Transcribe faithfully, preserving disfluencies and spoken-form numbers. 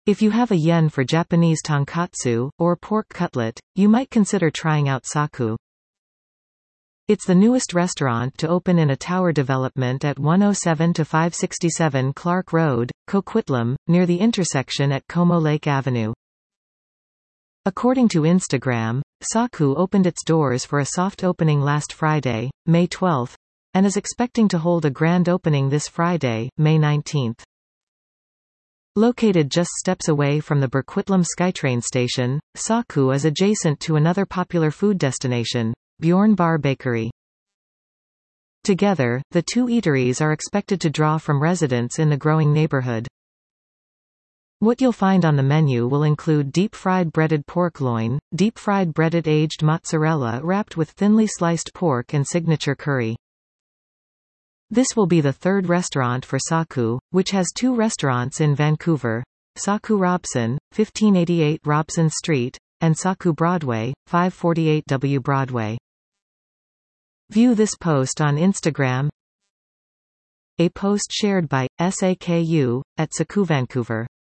If you have a yen for Japanese tonkatsu, or pork cutlet, you might consider trying out Saku. It's the newest restaurant to open in a tower development at one oh seven to five sixty-seven Clark Road, Coquitlam, near the intersection at Como Lake Avenue. According to Instagram, Saku opened its doors for a soft opening last Friday, May twelfth, and is expecting to hold a grand opening this Friday, May nineteenth. Located just steps away from the Burquitlam SkyTrain station, Saku is adjacent to another popular food destination, Bjorn Bar Bakery. Together, the two eateries are expected to draw from residents in the growing neighborhood. What you'll find on the menu will include deep-fried breaded pork loin, deep-fried breaded aged mozzarella wrapped with thinly sliced pork and signature curry. This will be the third restaurant for Saku, which has two restaurants in Vancouver, Saku Robson, fifteen eighty-eight Robson Street, and Saku Broadway, five forty-eight W Broadway. View this post on Instagram. A post shared by S A K U at Saku Vancouver.